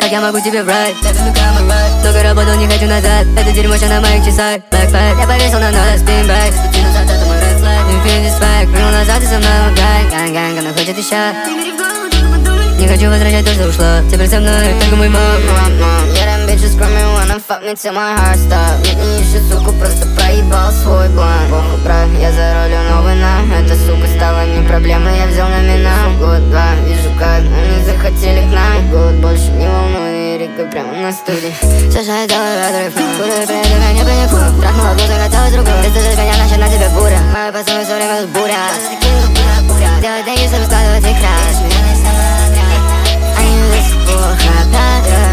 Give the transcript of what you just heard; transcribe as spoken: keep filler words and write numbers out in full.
как я могу тебе врать? Много работал, не хочу назад. Это дерьмо сейчас на моих часах. Black flag, я повесил на нота spin back. Спути назад, это мой red flag. Infinity swag, вернул назад и со мной гань. Гань, гань, она хочет еще. Не хочу возвращать то, что ушло. Теперь со мной только мой мам. Yeah, them bitches screaming wanna fuck me till my heart stop. Нет, не ищу суку, просто проебал свой блан. Похуй, брат, я за рулю новый нам. Эта сука стала не проблемой, я взял номинал. Год-два, вижу как они захотели к нам. Год больше не волнует, Эрика прямо на студии. Саша, я делаю отрыв. Курю, приеду, меня принеку. Трахнула блузу, хотелось другую. Ты слышишь меня, значит на тебе буря. Мои пацаны все время с буря. Делать деньги, чтобы складывать их раз. Они до сих пор храпят.